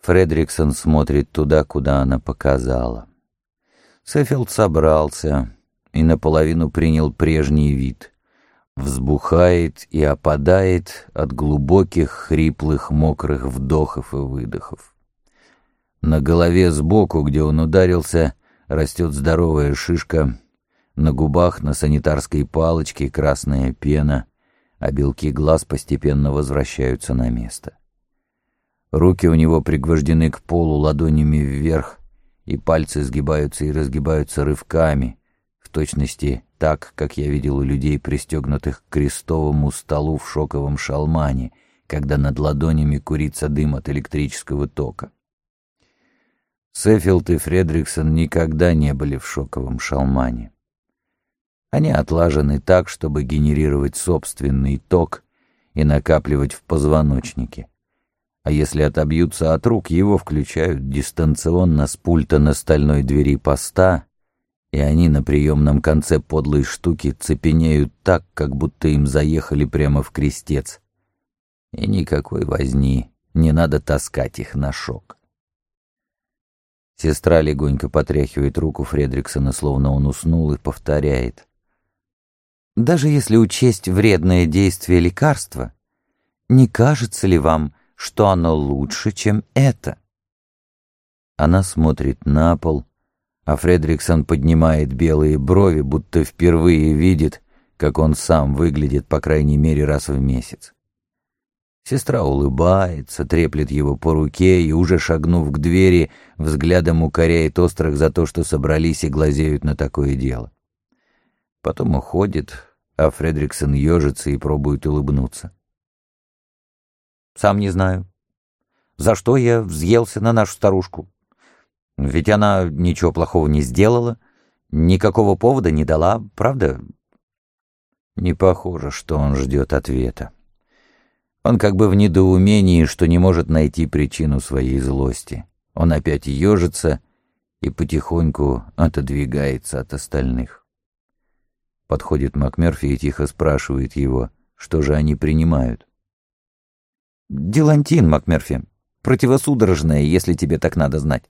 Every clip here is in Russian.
Фредриксон смотрит туда, куда она показала. Сеффилд собрался и наполовину принял прежний вид. Взбухает и опадает от глубоких, хриплых, мокрых вдохов и выдохов. На голове сбоку, где он ударился, растет здоровая шишка, на губах на санитарской палочке красная пена, а белки глаз постепенно возвращаются на место. Руки у него пригвождены к полу ладонями вверх, и пальцы сгибаются и разгибаются рывками, в точности так, как я видел у людей, пристегнутых к крестовому столу в шоковом шалмане, когда над ладонями курится дым от электрического тока. Сеффилд и Фредриксон никогда не были в шоковом шалмане. Они отлажены так, чтобы генерировать собственный ток и накапливать в позвоночнике. А если отобьются от рук, его включают дистанционно с пульта на стальной двери поста, и они на приемном конце подлой штуки цепенеют так, как будто им заехали прямо в крестец. И никакой возни, не надо таскать их на шок. Сестра легонько потряхивает руку Фредриксона, словно он уснул, и повторяет: «Даже если учесть вредное действие лекарства, не кажется ли вам, что оно лучше, чем это?» Она смотрит на пол, а Фредриксон поднимает белые брови, будто впервые видит, как он сам выглядит по крайней мере раз в месяц. Сестра улыбается, треплет его по руке и, уже шагнув к двери, взглядом укоряет острых за то, что собрались и глазеют на такое дело. Потом уходит, а Фредриксон ежится и пробует улыбнуться. «Сам не знаю. За что я взъелся на нашу старушку? Ведь она ничего плохого не сделала, никакого повода не дала, правда?» Не похоже, что он ждет ответа. Он как бы в недоумении, что не может найти причину своей злости. Он опять ежится и потихоньку отодвигается от остальных. Подходит МакМёрфи и тихо спрашивает его, что же они принимают. «Дилантин, МакМёрфи. Противосудорожное, если тебе так надо знать».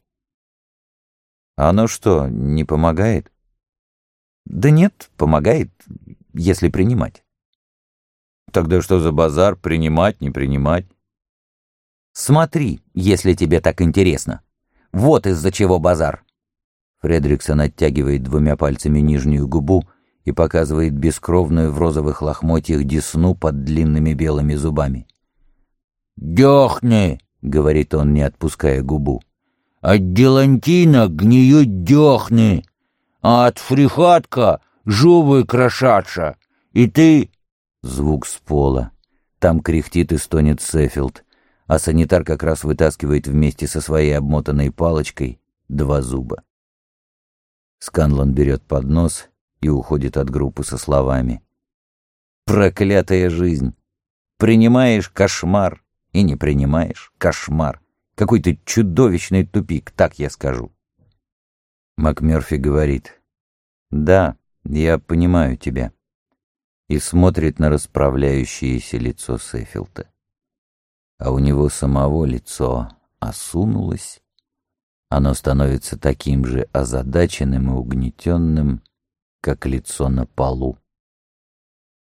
«Оно что, не помогает?» «Да нет, помогает, если принимать». «Тогда что за базар? Принимать, не принимать?» «Смотри, если тебе так интересно. Вот из-за чего базар». Фредриксон оттягивает двумя пальцами нижнюю губу и показывает бескровную в розовых лохмотьях десну под длинными белыми зубами. «Дёхни!» — говорит он, не отпуская губу. «От дилантина гниют дёхни, а от фрихатка зубы крошатся. И ты...» Звук с пола. Там кряхтит и стонет Сеффилд, а санитар как раз вытаскивает вместе со своей обмотанной палочкой 2 зуба. Сканлон берет поднос и уходит от группы со словами: «Проклятая жизнь! Принимаешь — кошмар, и не принимаешь — кошмар. Какой-то чудовищный тупик, так я скажу». МакМёрфи говорит: «Да, я понимаю тебя», и смотрит на расправляющееся лицо Сеффилда. А у него самого лицо осунулось, оно становится таким же озадаченным и угнетенным, как лицо на полу.